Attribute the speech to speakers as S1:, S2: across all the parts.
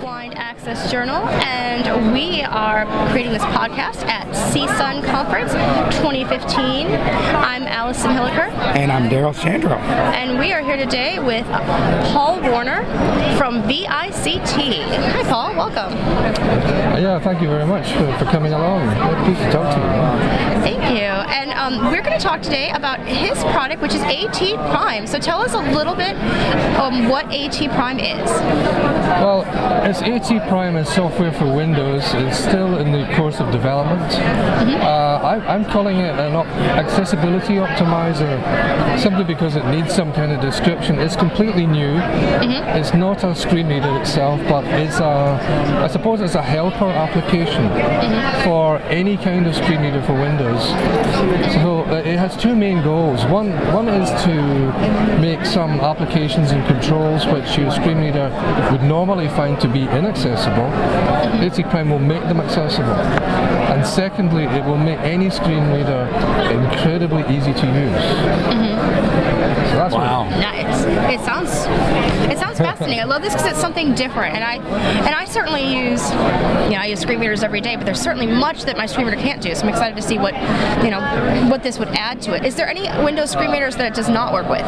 S1: Blind Access Journal, and we are creating this podcast at CSUN Conference 2015. I'm Allison Hilliker.
S2: And I'm Daryl Chandro.
S1: And we are here today with Paul Warner from VICT. Hi, Paul. Welcome.
S3: Yeah, thank you very much for coming along. Good to talk to you.
S1: Thank you. And we're going to talk today about his product, which is AT Prime. So tell us a little bit what AT Prime is.
S3: Well, it's AT Prime is software for Windows. It's still in the course of development. I'm calling it an accessibility optimizer simply because it needs some kind of description. It's completely new. It's not a screen reader itself, but it's I suppose it's a helper application for any kind of screen reader for Windows. So it has two main goals. One is to make some applications and controls which your screen reader would normally find to be inaccessible. AT Prime will make them accessible. And secondly, it will make any screen reader incredibly easy to use. So that's
S1: Nice. It sounds fascinating. I love this because it's something different, and I certainly use I use screen readers every day, but there's certainly much that my screen reader can't do. So I'm excited to see what this would add to it. Is there any Windows screen readers that it does not work with?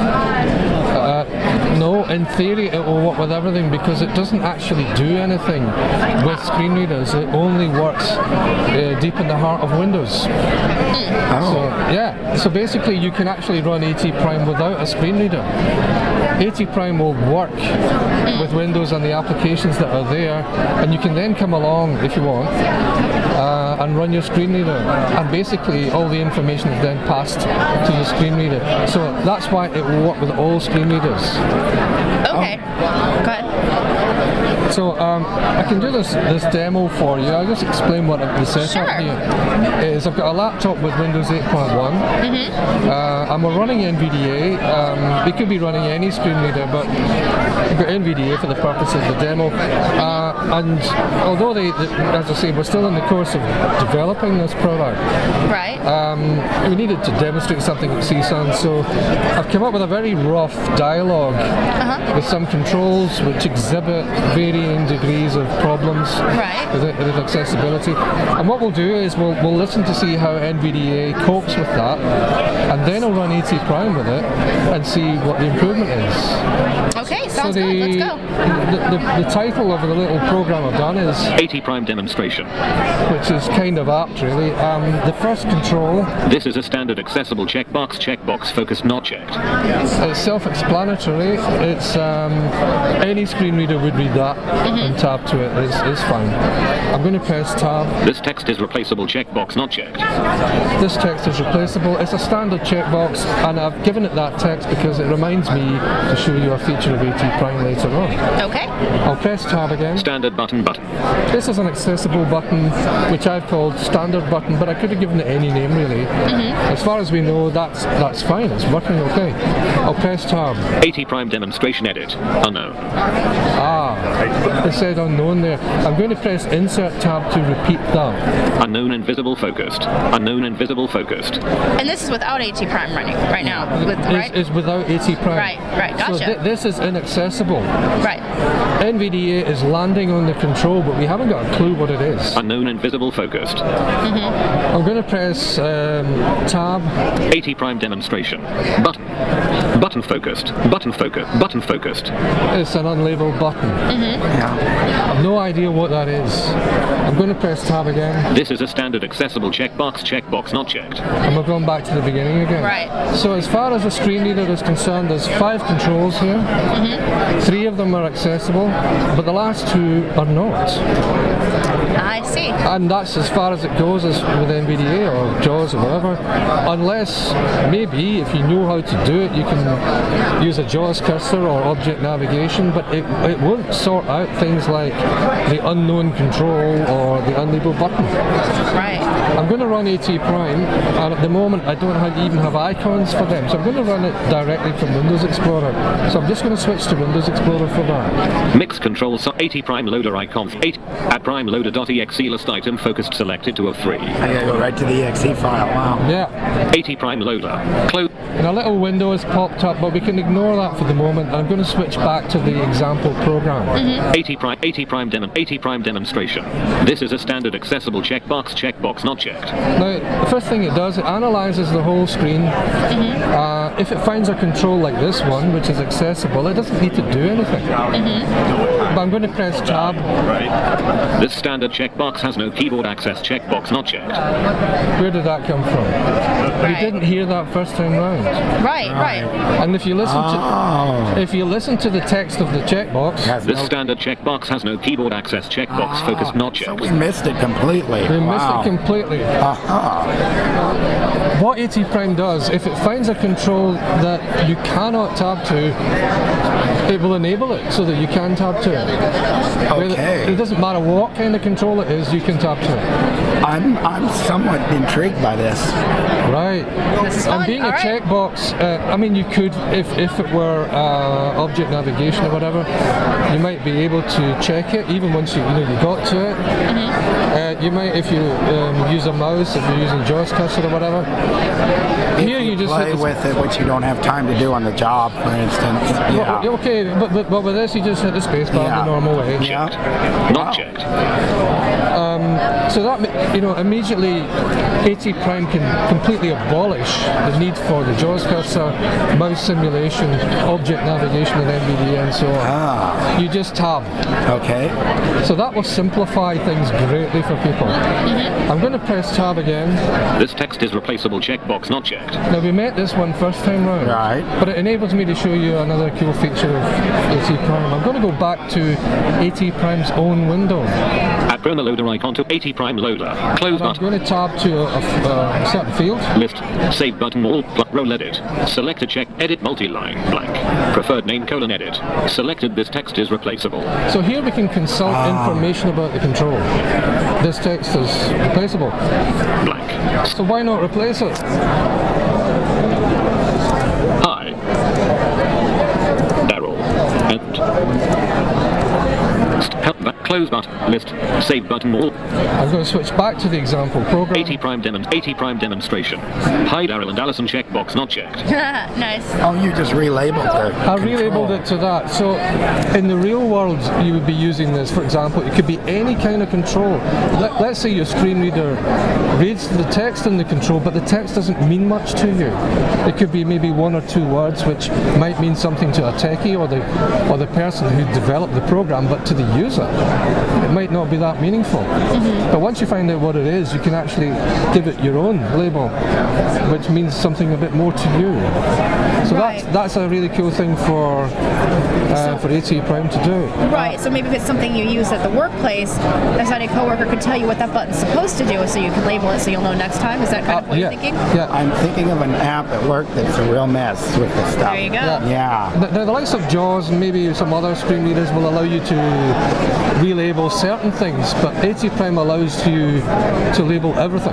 S3: No, in theory it will work with everything because it doesn't actually do anything with screen readers. It only works deep in the heart of Windows. So basically you can actually run AT Prime without a screen reader. AT Prime will work with Windows and the applications that are there, and you can then come along if you want and run your screen reader, and basically all the information is then passed to the screen reader. So that's why it will work with all screen readers.
S1: Okay, go ahead.
S3: So I can do this demo for you. I'll just explain what the setup here is. I've got a laptop with Windows 8.1 and we're running NVDA. We could be running any screen reader, but we've got NVDA for the purpose of the demo. And although as I say, we're still in the course of developing this product,
S1: right?
S3: We needed to demonstrate something at CSUN, so I've come up with a very rough dialogue with some controls which exhibit varying degrees of problems with accessibility. And what we'll do is we'll listen to see how NVDA copes with that, and then I'll run AT Prime with it and see what the improvement is.
S1: Okay, sounds good. Let's go.
S3: The title of the little program I've done is
S4: AT Prime Demonstration,
S3: which is kind of apt, really. The first control.
S4: This is a standard accessible checkbox focused not checked.
S3: It's self-explanatory. It's any screen reader would read that and tab to it. It's fine. I'm going to press tab.
S4: This text is replaceable checkbox not checked.
S3: This text is replaceable. It's a standard checkbox, and I've given it that text because it reminds me to show you a feature of AT Prime later on.
S1: Okay.
S3: I'll press tab again.
S4: Standard button.
S3: This is an accessible button, which I've called standard button, but I could have given it any name really. As far as we know, that's fine. It's working okay. I'll press tab.
S4: AT Prime Demonstration Edit. Unknown.
S3: It said unknown there. I'm going to press insert tab to repeat that.
S4: Unknown invisible focused. Unknown invisible focused.
S1: And this is without AT Prime running right now, right?
S3: It's without AT Prime.
S1: Right, gotcha.
S3: So this is inaccessible.
S1: Right.
S3: NVDA is landing on the control, but we haven't got a clue what it is.
S4: Unknown invisible focused.
S3: I'm going to press tab.
S4: AT Prime Demonstration. Button focused. Button focused.
S3: It's an unlabeled button. I've no idea what that is. I'm going to press tab again.
S4: This is a standard accessible checkbox not checked.
S3: And we're going back to the beginning again.
S1: Right.
S3: So as far as the screen reader is concerned, there's 5 controls here. 3 of them are accessible, but the last 2 are not.
S1: I see.
S3: And that's as far as it goes as with NVDA or JAWS or whatever. Unless, maybe, if you know how to do it, you can use a JAWS cursor or object navigation, but it won't sort out things like the unknown control or the unlabeled button.
S1: Right.
S3: I'm going to run AT Prime, and at the moment I don't even have icons for them, so I'm going to run it directly from Windows Explorer. So I'm just going to switch to Windows Explorer for that.
S4: Mix control AT Prime loader icon 8 at prime loader.exe list item focused selected to a 3.
S2: I gotta go right to the exe file. Wow.
S3: Yeah.
S4: AT Prime loader. Close.
S3: And a little window has popped up, but we can ignore that for the moment. I'm going to switch back to the example program.
S4: 80 prime demonstration. This is a standard accessible checkbox not checked.
S3: Now, the first thing it does, it analyzes the whole screen. If it finds a control like this one, which is accessible, it doesn't need to do anything. But I'm going to press tab.
S4: This standard checkbox has no keyboard access checkbox not checked.
S3: Where did that come from? We didn't hear that first time round.
S1: Right.
S3: And if you listen to the text of the checkbox,
S4: This standard checkbox has no keyboard access checkbox focus not
S2: So
S4: checked.
S2: we missed it completely.
S3: we missed it completely. What AT Prime does, if it finds a control that you cannot tab to, it will enable it so that you can tab to it.
S2: Okay.
S3: It doesn't matter what kind of control it is, you can tab to it.
S2: I'm somewhat intrigued by this.
S3: Right.
S1: This is fun.
S3: And being
S1: All
S3: a
S1: right.
S3: checkbox, I mean, you could, if it were object navigation or whatever, you might be able to check it even once you got to it. You might, if you use a mouse, if you're using JAWS cursor or whatever. Here you just
S2: play
S3: hit the
S2: with it, which you don't have time to do on the job, for instance. Yeah.
S3: Well, okay, but with this you just hit the space bar the normal way.
S2: Yeah.
S4: Not checked.
S3: So that immediately AT Prime can completely abolish the need for the JAWS cursor, mouse simulation, object navigation in NVDA and so on. You just tab.
S2: Okay.
S3: So that will simplify things greatly for people. I'm going to press tab again.
S4: This text is replaceable checkbox not checked.
S3: Now we met this one first time round,
S2: Right.
S3: but it enables me to show you another cool feature of AT Prime. I'm going to go back to AT Prime's own window.
S4: Add Chroma loader icon to 80 prime loader. Close
S3: I'm
S4: button.
S3: going to tab to a certain field.
S4: List. Save button all. Roll edit. Selected check. Edit multi-line. Blank. Preferred name : edit. Selected. This text is replaceable.
S3: So here we can consult information about the control. This text is replaceable.
S4: Blank.
S3: So why not replace it?
S4: Hi. Daryl. Close button. List. Save button all.
S3: I'm going to switch back to the example program.
S4: 80 prime demonstration. Hi Daryl and Allison checkbox not checked.
S1: Nice.
S2: Oh, you just relabeled it.
S3: I relabeled it to that. So in the real world, you would be using this. For example, it could be any kind of control. Let's say your screen reader reads the text in the control, but the text doesn't mean much to you. It could be maybe one or two words, which might mean something to a techie or the person who developed the program, but to the user, it might not be that meaningful. But once you find out what it is, you can actually give it your own label, which means something a bit more to you. So that's a really cool thing for AT Prime to do.
S1: Right, so maybe if it's something you use at the workplace, a sighted coworker could tell you what that button's supposed to do, so you can label it so you'll know next time. Is that kind of what you're thinking?
S3: Yeah.
S2: I'm thinking of an app at work that's a real mess with this stuff.
S1: There you go.
S2: Yeah.
S3: Now, the likes of JAWS and maybe some other screen readers will allow you to relabel certain things, but AT Prime allows you to label everything.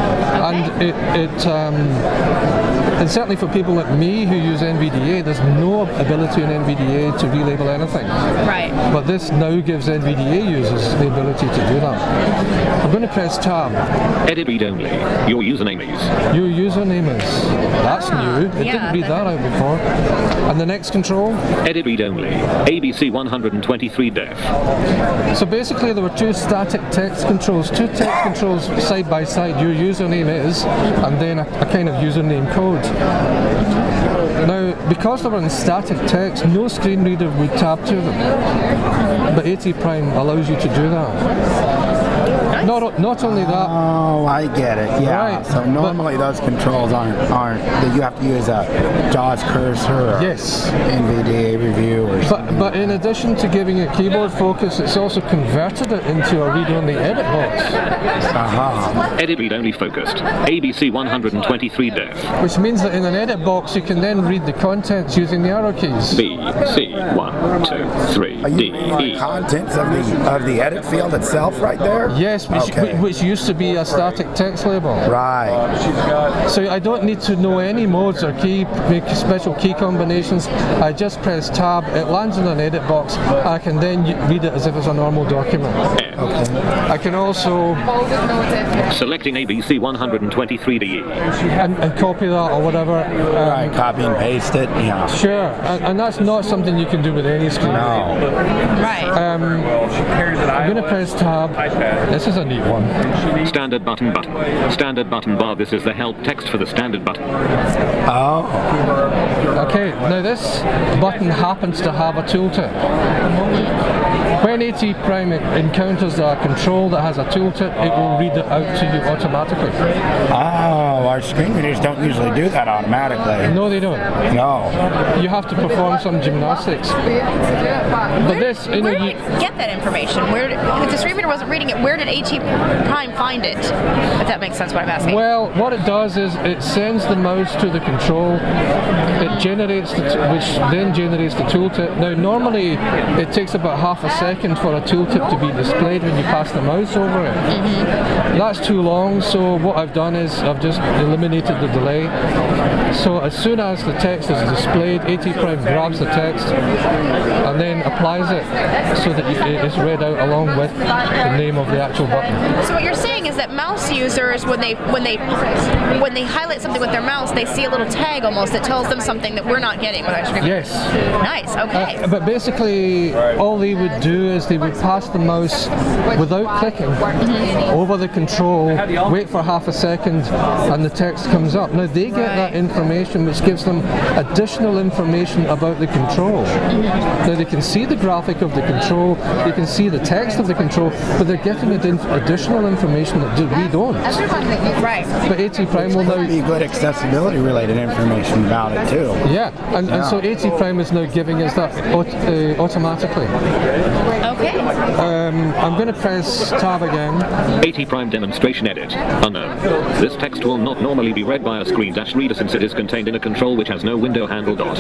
S3: And certainly for people like me who use NVDA, there's no ability in NVDA to relabel anything.
S1: Right.
S3: But this now gives NVDA users the ability to do that. I'm going to press tab.
S4: Edit read only. Your username is.
S3: Your username is. That's new. It didn't read that out before. And the next control?
S4: Edit read only. ABC 123 def.
S3: So basically there were two static text controls, two text controls side by side. Your username is, and then a kind of username code. Now, because they were in static text, no screen reader would tab to them. But AT Prime allows you to do that. Not only that.
S2: Oh, I get it. Yeah.
S3: Right.
S2: So normally those controls aren't that you have to use a JAWS cursor or
S3: Yes.
S2: NVDA review or something.
S3: But in addition to giving it keyboard focus, it's also converted it into a read-only edit box.
S4: Edit read only focused. ABC 123 def.
S3: Which means that in an edit box you can then read the contents using the arrow keys.
S4: B, C, 1, 2, 3,
S2: Are
S4: D,
S2: you reading
S4: E.
S2: the contents of the edit field itself right there?
S3: Yes, Yes, which used to be a static text label.
S2: Right.
S3: So I don't need to know any modes or make special key combinations. I just press tab, it lands in an edit box, I can then read it as if it's a normal document.
S2: Okay.
S3: I can also
S4: Selecting ABC 123DE.
S3: and copy that or whatever.
S2: Right, copy and paste it. Yeah.
S3: Sure, and that's not something you can do with any screen.
S2: No.
S1: Right.
S3: I'm going to press tab. This is a neat one.
S4: Standard button. Standard button bar. This is the help text for the standard button.
S2: Oh.
S3: Okay, now this button happens to have a tooltip. When AT Prime encounters a control that has a tooltip, it will read it out to you automatically.
S2: Oh, our screen readers don't usually do that automatically.
S3: No, they don't.
S2: No.
S3: You have to perform some gymnastics. But this,
S1: Where did it get that information? If the screen reader wasn't reading it, where did AT Prime find it? If that makes sense, what I'm asking.
S3: Well, what it does is it sends the mouse to the control. It generates which then generates the tooltip. Now, normally it takes about half a second for a tooltip to be displayed when you pass the mouse over it. That's too long. So what I've done is I've just eliminated the delay. So as soon as the text is displayed, AT Prime grabs the text and then applies it so that it is read out along with the name of the actual button.
S1: So what you're saying is that mouse users, when they highlight something with their mouse, they see a little tag almost that tells them something that we're not getting with our screen.
S3: Yes.
S1: Nice. Okay.
S3: But basically, all they would do is they would pass the mouse without clicking over the control, wait for half a second, and the text comes up. Now they get that information, which gives them additional information about the control. Now they can see the graphic of the control, they can see the text of the control, but they're getting additional information that we don't.
S1: Right.
S3: But AT Prime will now
S2: Be good accessibility related information about it too.
S3: yeah, and so AT Prime is now giving us that automatically.
S1: Okay.
S3: I'm going to press tab again.
S4: AT Prime demonstration edit. Unknown. This text will not normally be read by a screen dash reader since it is contained in a control which has no window handle dot.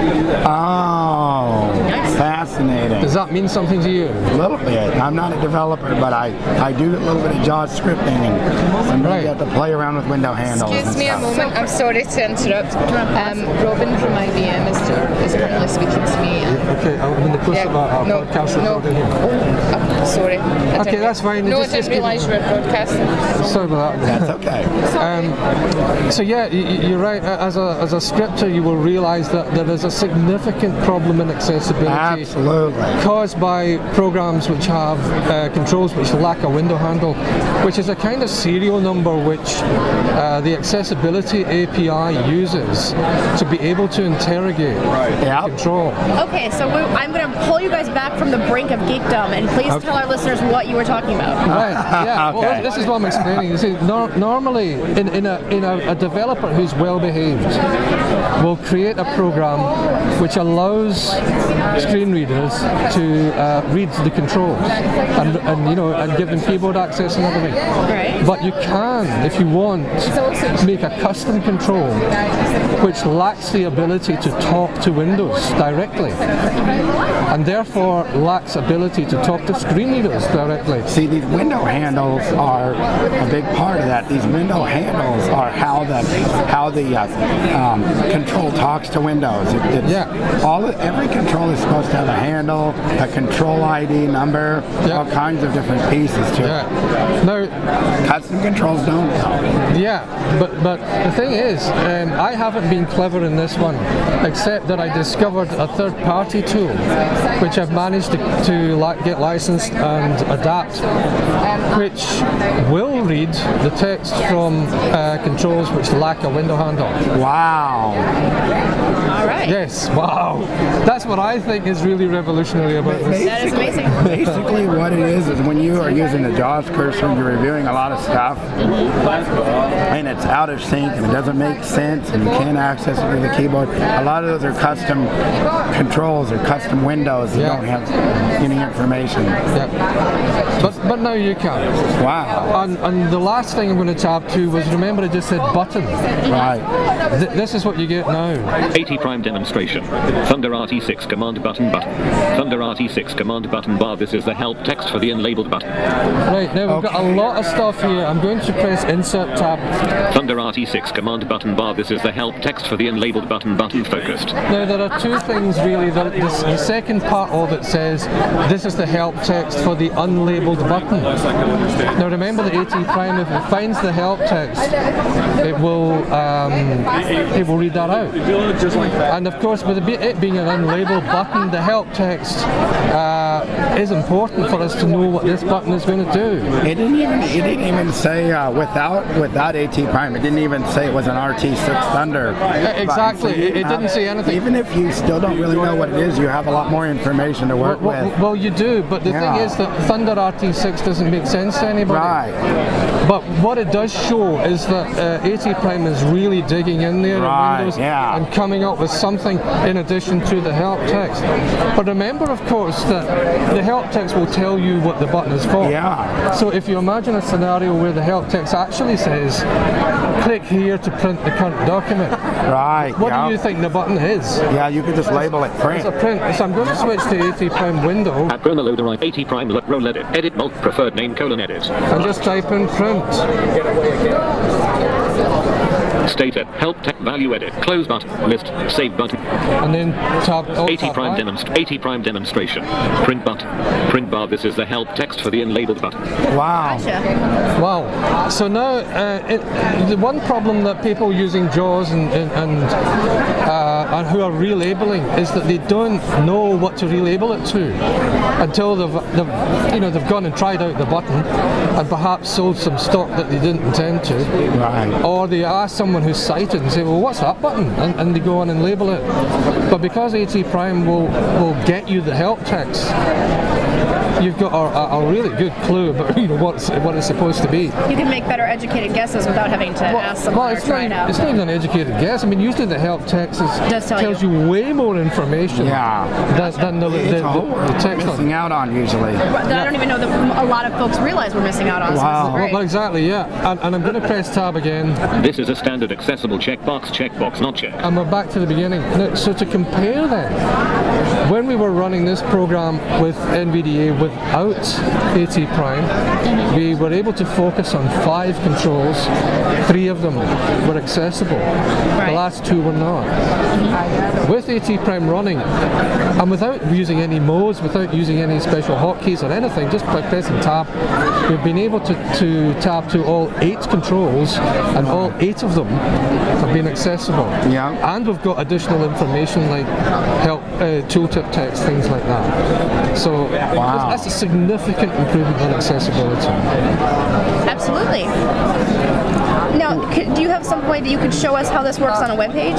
S2: Oh, fascinating.
S3: Does that mean something to you?
S2: A little bit. I'm not a developer, but I do a little bit of JAWS scripting and
S3: Right.
S2: you have to play around with window handles.
S5: Excuse
S2: and
S5: me a
S2: stuff.
S5: moment, I'm sorry to interrupt. Robin from IBM is currently speaking to me.
S3: Okay, I'm in the process of a
S5: no,
S3: podcast
S5: no.
S3: recording here.
S5: Sorry.
S3: Okay, that's fine.
S5: No, I
S3: Just
S5: didn't
S3: keep-
S5: realise you were broadcasting.
S3: Sorry about that.
S2: That's okay.
S3: So yeah, you're right. As a scripter, you will realise that there is a significant problem in accessibility
S2: Absolutely.
S3: caused by programs which have controls which lack a window handle, which is a kind of serial number which the accessibility API uses to be able to interrogate
S2: Yep.
S3: control.
S1: Okay, so I'm going to pull you guys back from the brink of geekdom, and please tell our listeners what you were talking about.
S3: Right. Yeah.
S2: Okay.
S3: Well, this is what I'm explaining. You see, normally, in a developer who's well behaved, will create a program which allows screen readers to read the controls and give them keyboard access and everything.
S1: Right.
S3: But you can, if you want, make a custom control which lacks the ability to talk to Windows directly, and therefore lacks ability to talk to screen readers directly.
S2: See, these window handles are a big part of that. These window handles are how the control talks to Windows. Every control is supposed to have a handle, a control ID number, all kinds of different pieces to it.
S3: Now,
S2: Custom controls don't.
S3: but the thing is, I haven't been clever in this one, except that I discovered a third-party tool which I've managed to get licensed and adapt, which will read the text from controls which lack a window handle.
S2: Wow.
S1: All right.
S3: Yes, wow. That's what I think is really revolutionary about this.
S1: That is amazing.
S2: Basically what it is when you are using the JAWS cursor, you're reviewing a lot of stuff, and it's out of sync, and it doesn't make sense, and you can't access it through the keyboard. A lot of those are custom controls or custom windows that don't have any information.
S3: Yeah. But but now you can.
S2: Wow.
S3: And the last thing I'm going to tab to was, remember I just said button.
S2: Right.
S3: This is what you get now.
S4: AT Prime demonstration. Thunder RT6 command button. Thunder RT6 command button bar. This is the help text for the unlabeled button.
S3: Right, now we've got a lot of stuff here. I'm going to press insert tab.
S4: Thunder RT6 command button bar. This is the help text for the unlabeled button focused.
S3: Now there are two things really. The second part of it says this is the help text for the unlabeled button. Now remember the AT Prime, if it finds the help text, it will read that out. And of course, with it being an unlabeled button, the help text is important for us to know what this button is going to do.
S2: It didn't even say without AT Prime. It didn't even say it was an RT6 Thunder.
S3: Exactly.
S2: So
S3: it didn't say anything.
S2: Even if you still don't really know what it is, you have a lot more information to work with.
S3: Well, you do, but the thing is that Thunder RT6 doesn't make sense to anybody.
S2: Right.
S3: But what it does show is that AT Prime is really digging in there in Windows and coming up with something in addition to the help text. But remember, of course, that the help text will tell you what the button is for.
S2: Yeah.
S3: So if you imagine a scenario where the help text actually says, click here to print the current document.
S2: Right.
S3: What do you think the button is?
S2: Yeah, you could just label it print.
S3: It's a print. So I'm going to switch to AT Prime window.
S4: At Burner Loader, AT Prime roll edit. Edit mult preferred name : edit.
S3: And just type in print.
S4: Stated help text value edit. Close button. List. Save button.
S3: And then tab
S4: AT Prime demonstration. Print button. Print bar. This is the help text for the unlabeled button.
S2: Wow.
S1: Gotcha.
S3: Wow. So now, the one problem that people using JAWS and who are relabeling is that they don't know what to relabel it to until they've gone and tried out the button and perhaps sold some stock that they didn't intend to.
S2: Right.
S3: Or they ask someone who's sighted and say, well, what's that button? And they go on and label it. But because AT Prime will get you the help text, you've got a really good clue about what it's supposed to be.
S1: You can make better educated guesses without having to ask someone or try it out.
S3: It's not even an educated guess. I mean, usually the help text tells you way more information than the text.
S2: Missing out on usually.
S1: I don't even know that a lot of folks realize we're missing out on.
S2: Wow.
S1: So this is great.
S3: Well, exactly, yeah. And I'm going to press tab again.
S4: This is a standard accessible checkbox not checked.
S3: And we're back to the beginning. Now, so to compare then, when we were running this program with NVDA without AT Prime, we were able to focus on 5 controls. 3 of them were accessible.
S1: Right.
S3: The last 2 were not. With AT Prime running, and without using any modes, without using any special hotkeys or anything, just by pressing tab, we've been able to tab to all 8 controls, and all 8 of them have been accessible.
S2: Yeah.
S3: And we've got additional information like help, tooltip text, things like that. So that's a significant improvement in accessibility.
S1: Absolutely. Now, do you have some way that you could show us how this works on a web page?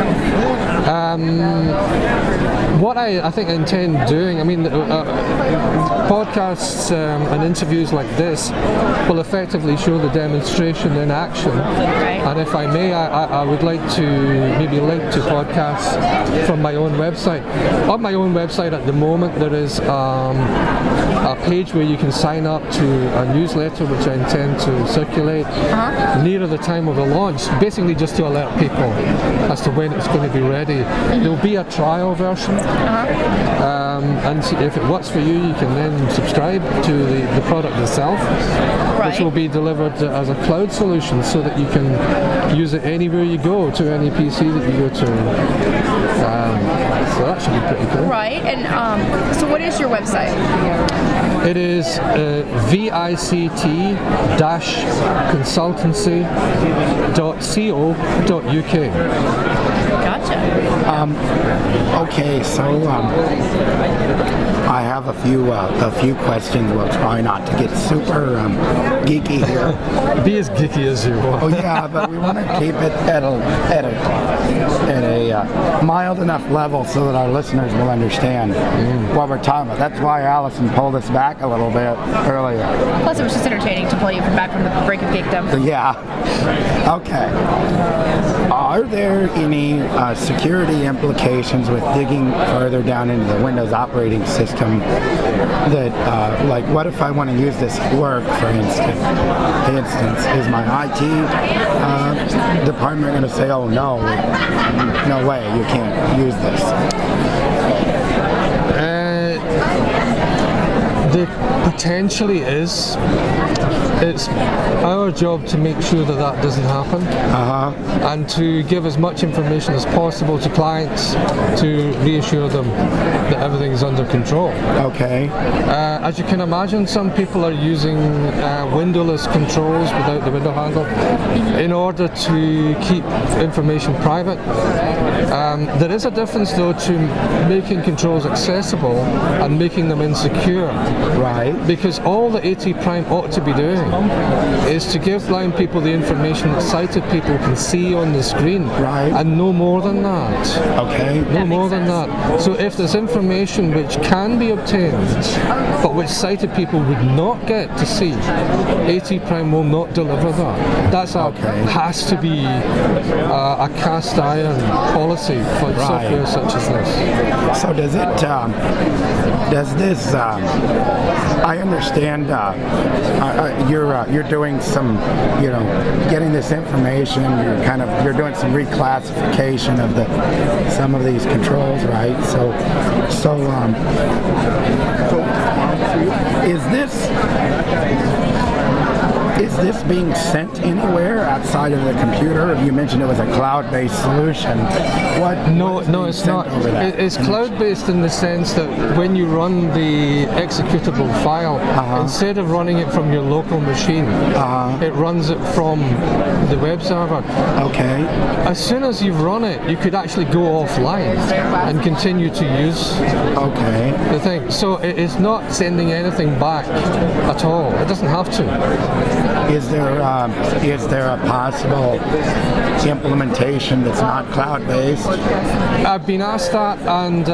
S3: What I think I intend doing, I mean, podcasts and interviews like this will effectively show the demonstration in action.
S1: Right.
S3: And if I may, I would like to maybe link to podcasts from my own website. On my own website at the moment, there is a page where you can sign up to a newsletter which I intend to circulate nearer the time of the launch, basically just to alert people as to when it's going to be ready. There'll be a trial version, and if it works for you, you can then subscribe to the product itself, which will be delivered as a cloud solution so that you can use it anywhere you go, to any PC that you go to. So that should be pretty cool.
S1: Right, and so what is your website?
S2: It is
S3: vict-consultancy.co.uk.
S1: Gotcha.
S2: Okay, so I have a few questions. We'll try not to get super geeky here.
S3: Be as geeky as you want.
S2: Oh yeah, but we want to keep it at a mild enough level so that our listeners will understand what we're talking about. That's why Allison pulled us back a little bit earlier.
S1: Plus, it was just entertaining to pull you back from the break of geekdom.
S2: Yeah. Okay. Are there any security implications with digging further down into the Windows operating system. That, like, what if I want to use this at work, for instance? Is my IT department going to say, "Oh no, no way, you can't use this"?
S3: There potentially is. It's our job to make sure that that doesn't happen, and to give as much information as possible to clients to reassure them that everything is under control.
S2: Okay.
S3: As you can imagine, some people are using windowless controls without the window handle in order to keep information private. There is a difference, though, to making controls accessible and making them insecure.
S2: Right.
S3: Because all the AT Prime ought to be doing is to give blind people the information that sighted people can see on the screen.
S2: Right.
S3: And no more than that.
S2: Okay.
S3: No more than that. So if there's information which can be obtained, but which sighted people would not get to see, AT Prime will not deliver that. That's has to be a cast iron policy for software such as this.
S2: So does it? Does this? I understand. You're doing some, getting this information. You're doing some reclassification of some of these controls, right? So is this being sent anywhere outside of the computer? You mentioned it was a cloud-based solution.
S3: No, it's not. It's cloud-based in the sense that when you run the executable file, instead of running it from your local machine, it runs it from the web server.
S2: Okay.
S3: As soon as you've run it, you could actually go offline and continue to use the thing. So it is not sending anything back at all. It doesn't have to.
S2: Is there a possible implementation that's not cloud-based?
S3: I've been asked that, and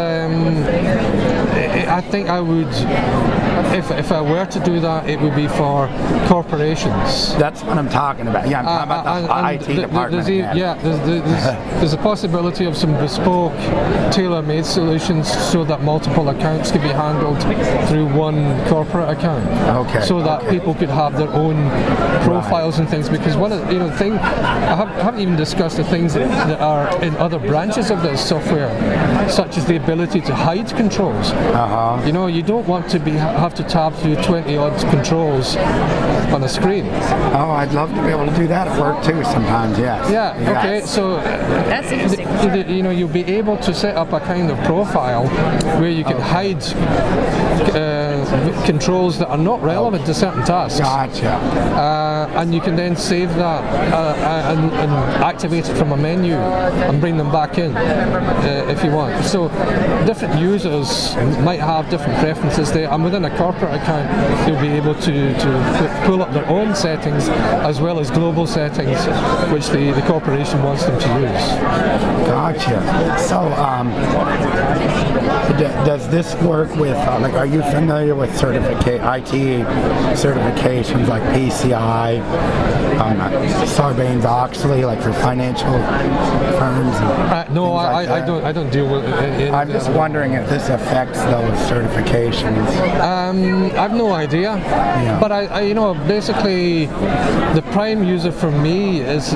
S3: I think I would, if I were to do that, it would be for corporations.
S2: That's what I'm talking about. Yeah, I'm talking about the IT department.
S3: There's a possibility of some bespoke, tailor-made solutions so that multiple accounts could be handled through one corporate account.
S2: Okay.
S3: So that people could have their own profiles and things. Because one of the thing I haven't even discussed the things that are in other branches of this software, such as the ability to hide controls. You don't want to have to tab through 20 odd controls on a screen.
S2: Oh, I'd love to be able to do that at work too sometimes, yes.
S3: Yeah, okay, so
S1: that's interesting.
S3: You'll be able to set up a kind of profile where you can hide controls that are not relevant to certain tasks.
S2: Gotcha.
S3: And you can then save that and activate it from a menu and bring them back in if you want. So different users might have different preferences there, and within a corporate account they'll be able to pull up their own settings as well as global settings which the corporation wants them to use.
S2: Gotcha. So does this work with, are you familiar with IT certifications like PCI, Sarbanes-Oxley, like for financial firms?
S3: No, I don't deal with it.
S2: I'm just wondering if this affects those certifications.
S3: I've no idea, but I basically the prime user for me is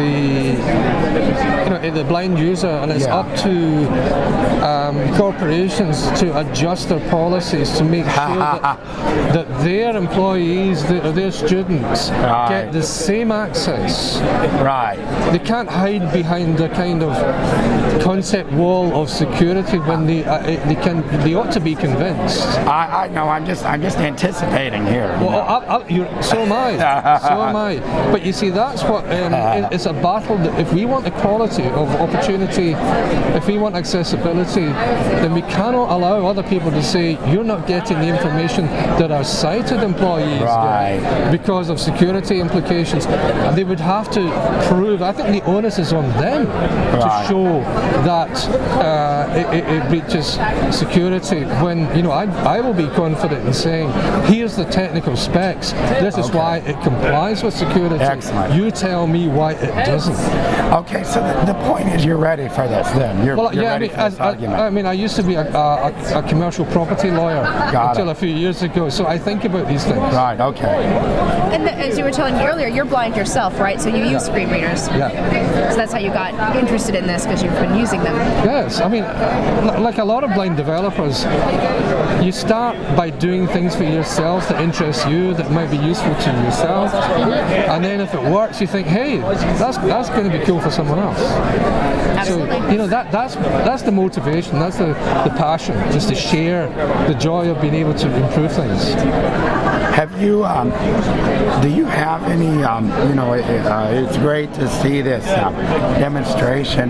S3: the blind user, and it's up to corporations to adjust their policies to make sure that their employees, their students, get the same access.
S2: Right.
S3: They can't hide behind a kind of concept wall of security when they ought to be convinced.
S2: I know. I'm just anticipating here.
S3: Well, so am I. So am I. But you see, that's what it's a battle. That if we want equality of opportunity, if we want accessibility, then we cannot allow other people to say you're not getting the information that our sighted employees get because of security implications. And they would have to prove. I think the onus is on them to show that it breaches security. When I will be confident and saying, here's the technical specs, this is why it complies with security.
S2: Excellent.
S3: You tell me why it doesn't.
S2: Okay, so the point is you're ready for this then. You're ready for this argument.
S3: I used to be a commercial property lawyer until a few years ago, so I think about these things.
S2: Right, okay.
S1: And as you were telling me earlier, you're blind yourself, right? So you use screen readers.
S3: Yeah.
S1: So that's how you got interested in this, because you've been using them.
S3: Yes, I mean, like a lot of blind developers, you start by doing things for yourself that interest you, that might be useful to yourself, and then if it works, you think, hey, that's going to be cool for someone else.
S1: Absolutely.
S3: So, you know, that's the motivation, that's the passion, just to share the joy of being able to improve things.
S2: Have you, do you have any, you know, it's great to see this demonstration.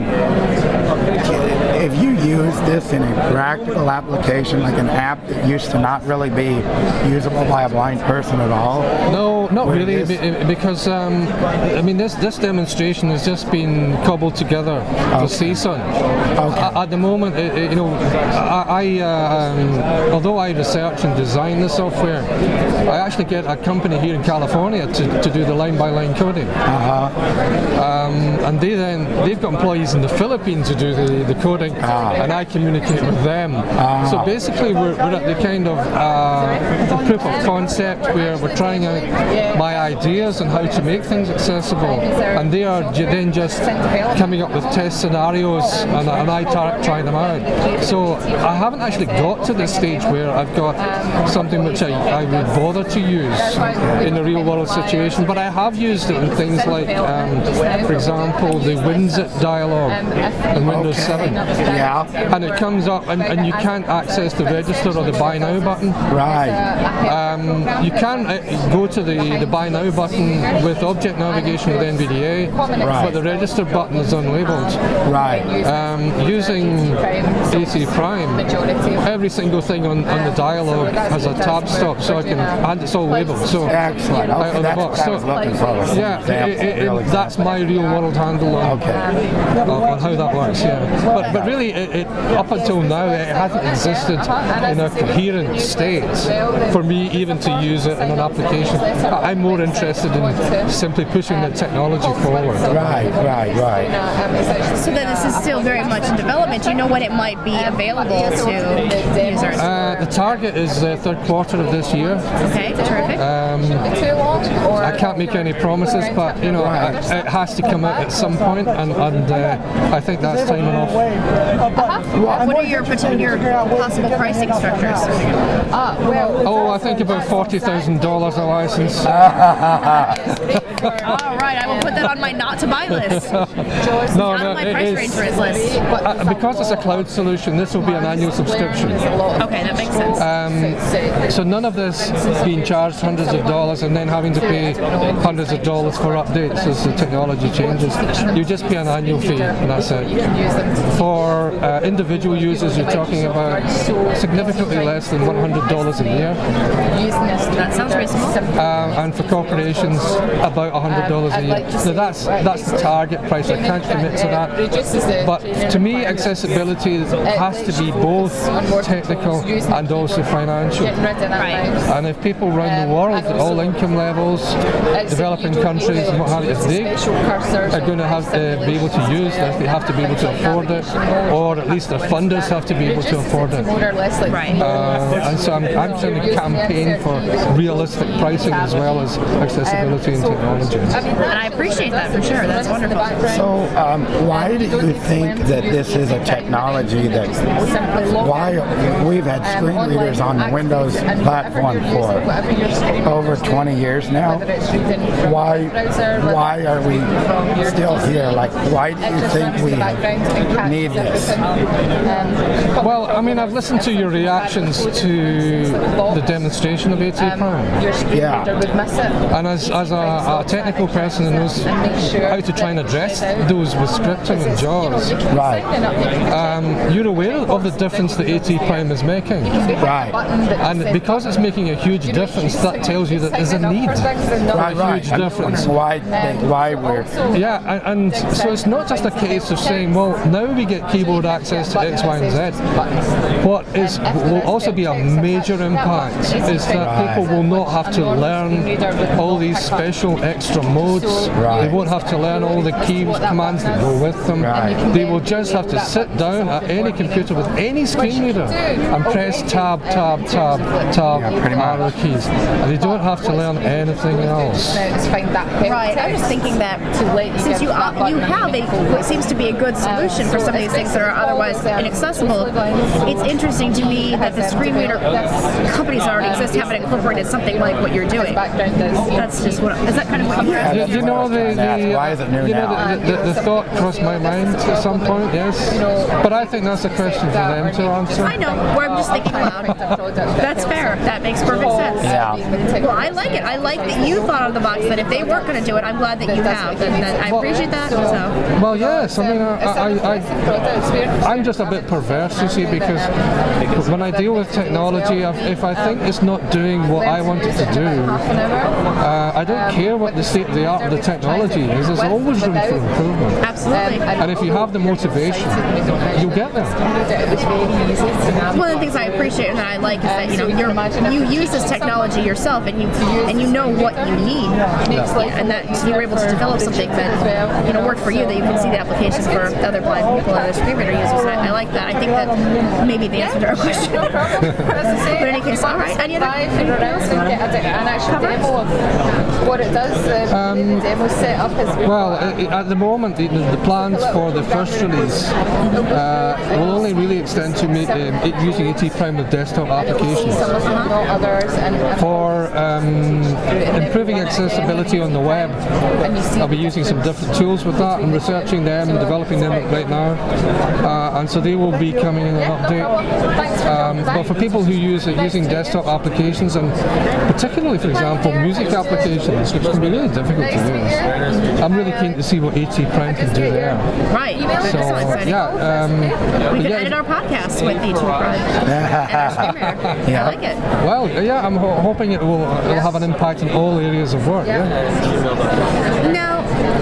S2: If you use this in a practical application, like an app that used to not really be usable by a blind person at all?
S3: No, not really, because I mean this demonstration has just been cobbled together for CSUN. At the moment, you know, although I research and design the software, I actually get a company here in California to do the line-by-line coding. And they've got employees in the Philippines who do the coding, and I communicate with them. So basically, we're at the kind of proof of concept where we're trying out my ideas on how to make things accessible, and they are then just coming up with test scenarios, and I try them out. So I haven't actually got to this stage where I've got something which I would bother to use in a real world situation, but I have used it in things like, for example, the WinZip dialog in Windows 7.
S2: Yeah.
S3: And it comes up, and you can't access the register or the Buy Now button.
S2: Right.
S3: You can go to the Buy Now button with object navigation with NVDA, but the register button is unlabeled.
S2: Right.
S3: Using AC Prime, every single thing on the dialog has a tab stop, so I can, and it's all labeled. So
S2: excellent. Okay, that's what I was looking for.
S3: Yeah, that's my real world handle on how that works. Yeah, but really, up until now, it hasn't existed in a coherent state for me even to use it in an application. I'm more interested in simply pushing the technology forward.
S2: Right.
S1: So then this is still very much in development. Do you know when it might be available to users?
S3: The target is the third quarter of this year.
S1: Okay, terrific.
S3: I can't make any promises, but you know, it has to come out at some point, and I think that's time enough.
S1: What are your possible pricing structures?
S3: I think about $40,000 a license.
S1: All right, I will put that on my not to buy list.
S3: No,
S1: my price range for his list.
S3: Because it's a cloud solution, this will be an annual subscription.
S1: Okay, that makes sense.
S3: So none of this being charged hundreds of dollars and then having to pay hundreds of dollars for updates as the technology changes. You just pay an annual fee, and that's it. For individual users, you're talking about significantly less than $100 a year.
S1: That sounds reasonable.
S3: And for corporations, about $100 a year. So that's the target price. I can't commit to that. But to me, accessibility has to be both technical and also financial.
S1: Right.
S3: And if people around the world, all income levels, developing countries and what have you, if they are going to have to be able to use this, they have to be able to afford it, or at least their funders have to be able to afford it.
S1: Right.
S3: And so I'm trying to campaign for realistic pricing as well as accessibility and technology.
S1: And I appreciate that for sure. That's wonderful.
S2: So why do you think that this is a technology that, why we've had screen readers on the Windows platform for over 20 years now? Why are we still here? Like, why do you think we need this?
S3: Well, I mean, I've listened to your reactions to the demonstration of AT Prime.
S5: screen
S2: Yeah.
S5: reader would miss it.
S3: And as a technical person who knows how to try and address those with scripting and JAWS,
S2: Right.
S3: you're aware of the difference that AT Prime is making.
S2: Right.
S3: And because it's making a huge difference, that tells you that there's a need.
S2: Right.
S3: Huge difference.
S2: Why we're
S3: Yeah, and so it's not just a case of saying, well, now we get keyboard access to X, Y, and Z. What will also be a major impact is that people will not have to learn all these special extra modes.
S2: Right.
S3: They won't have to learn all the key commands that go with them.
S2: Right.
S3: They will just have to sit down at any computer with any screen reader and press tab, tab, tab, tab,
S2: pretty much.
S3: arrow keys. And they don't have to learn anything else.
S1: Right, I'm just thinking that since you have what seems to be a good solution for some of these things that are otherwise inaccessible, it's interesting to me that the screen reader companies that already exist haven't incorporated something like what you're doing. That's just what, is that kind of what you're
S3: You know,
S2: why is it new now?
S3: the thought crossed my mind at some point, yes. But I think that's a question for them to answer.
S1: I know, where I'm just thinking aloud. That's fair. That makes perfect sense.
S2: Yeah.
S1: Well, I like it. I like that you thought out of the box, that if they weren't going to do it, I'm glad that you have. And I appreciate that. So.
S3: Well, yes. I mean, I'm just a bit perverse, you see, because when I deal with technology, if I think it's not doing what I want it to do, I don't care what the state of the art of the technology is. There's always room for improvement.
S1: Absolutely.
S3: And if you have the motivation, you'll get there.
S1: One of the things I appreciate and that I like is that you use this technology yourself and you know what you need, and that you're able to develop something that worked for you, that you can see the applications for other blind people, other screen reader users. And I like that. I think that maybe the answer to our question. But in any case, all right. Any other?
S5: An actual demo of what it does. The demo set up as
S3: well. At the moment, the plans for the first release will only really extend to using AT Prime with desktop applications. For improving accessibility on the web, I'll be using some different tools with that and researching them and developing them right now. And so they will be coming in an update. But for people who use it using desktop applications, and particularly, for example, music applications, which can be really difficult to use, I'm really keen to see what AT Prime can do there.
S1: Right.
S3: So,
S1: we can edit our podcast with AT Prime. I like it.
S3: Well, yeah, I'm hoping it will have an impact in all areas of work. Yeah.
S1: Now,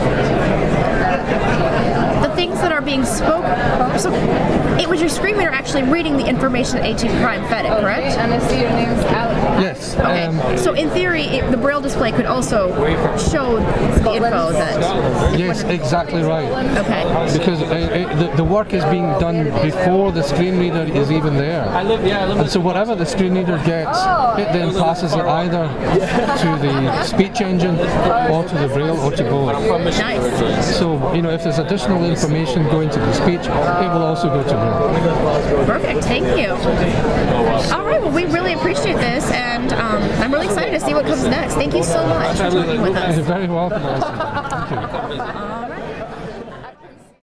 S1: the things that are being spoken. So it was your screen reader actually reading the information that AT Prime fed it, correct?
S5: And I see your name's Alex.
S3: Yes.
S1: Okay. So in theory, the Braille display could also show the info that.
S3: Yes, exactly right.
S1: Okay.
S3: Because the work is being done before the screen reader is even there. And so whatever the screen reader gets, it then passes it either to the speech engine or to the Braille or to both.
S1: Nice.
S3: So, if there's additional information going to the speech, it will also go to Braille.
S1: Perfect. Thank you. All right. Well, we really appreciate this, and I'm really excited to see what comes next. Thank you so much for talking with us.
S3: You're very welcome, Alison. Thank you.